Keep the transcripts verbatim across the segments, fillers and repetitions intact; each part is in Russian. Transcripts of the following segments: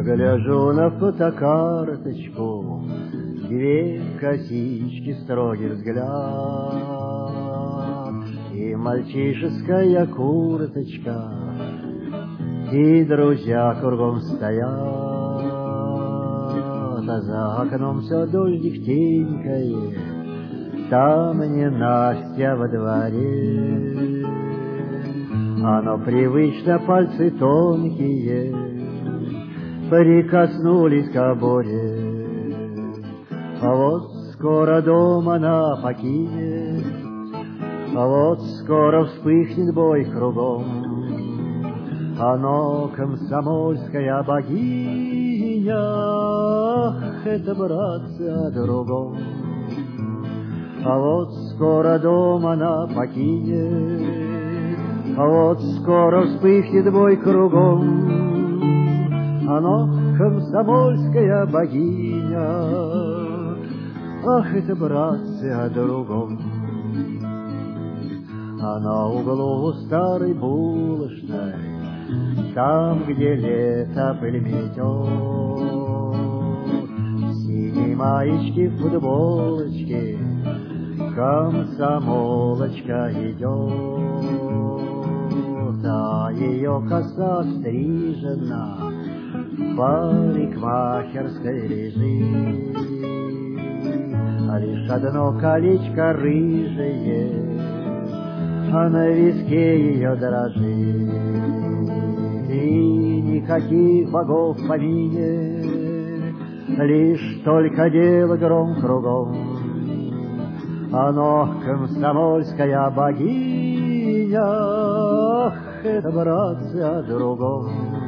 гляжу на фотокарточку, две косички, строгий взгляд и мальчишеская курточка, и друзья кругом стоят, а за окном все дождик тенькает, там не Настя во дворе, оно привычно пальцы тонкие прикоснулись к оборе. А вот скоро дом она покинет, а вот скоро вспыхнет бой кругом. Оно комсомольская богиня, ах, это, братцы, о другом. А вот скоро дом она покинет, а вот скоро вспыхнет бой кругом. Оно комсомольская богиня, ах, это, братцы, о другом. А на углу старой булочной, там, где лето пыль метет, в синей маечке, в футболочке комсомолочка идет, а ее коса стрижена в парикмахерской лежит, а лишь одно колечко рыжее, а на виске ее дрожит, и никаких богов в помине, лишь только дело гром кругом. Оно комсомольская богиня, ах, это, братцы, о другом.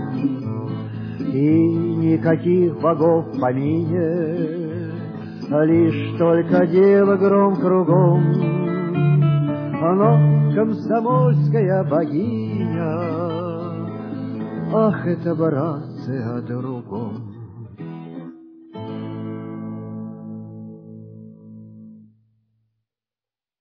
И никаких богов в помине, лишь только дело гром кругом. Оно комсомольская богиня, ах, это, братцы, о другом.